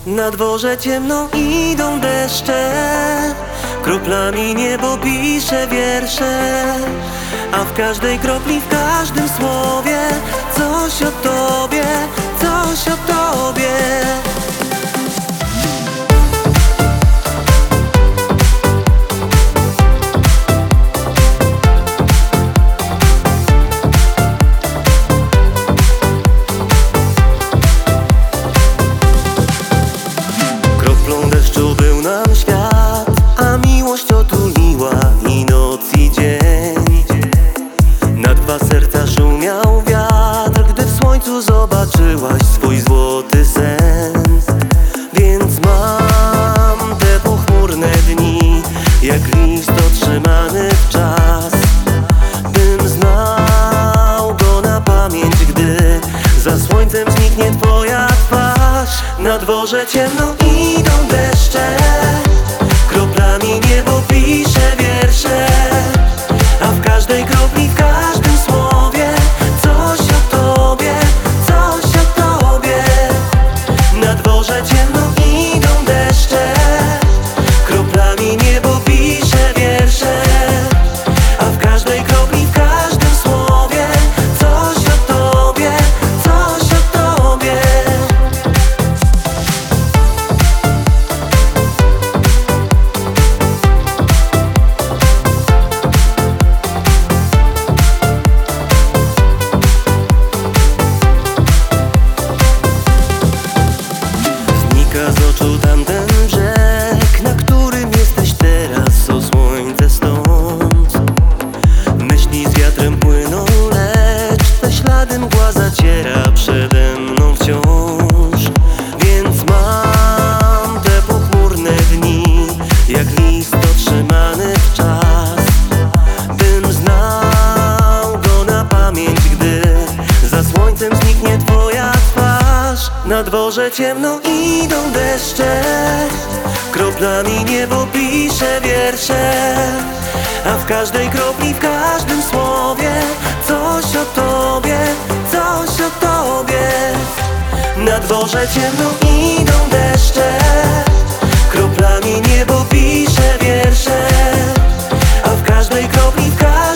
Na dworze ciemno, idą deszcze, kroplami niebo pisze wiersze, a w każdej kropli, w każdym słowie coś o tobie, coś o tobie. Kroplą deszczu był nam świat, a miłość otuliła i noc i dzień. Na dwa serca szumiał wiatr, gdy w słońcu zobaczyłaś swój złoty sen. Więc mam te pochmurne dni, jak list otrzymany w czas, bym znał go na pamięć, gdy za słońcem zniknie twoja twarz. Na dworze ciemno, idą deszcze, kroplami niebo pisze wiersze, a w każdej kropli, w każdym słowie coś o tobie, coś o tobie. Na dworze ciemno, idą deszcze, kroplami niebo pisze wiersze, a w każdej kropli, w każdym słowie coś o tobie, coś o tobie. Znika z oczu tamten brzeg, na którym jesteś teraz, o słońce stąd. Myśli z wiatrem płyną, lecz te ślady mgła zaciera przede mną wciąż. Więc mam te pochmurne dni, jak list otrzymany w czas, bym znał go na pamięć, gdy za słońcem zniknie twoja twarz. Na dworze ciemno, idą deszcze, kroplami niebo pisze wiersze, a w każdej kropli, w każdym słowie coś o tobie, coś o tobie. Na dworze ciemno, idą deszcze, kroplami niebo pisze wiersze, a w każdej kropli, w każdym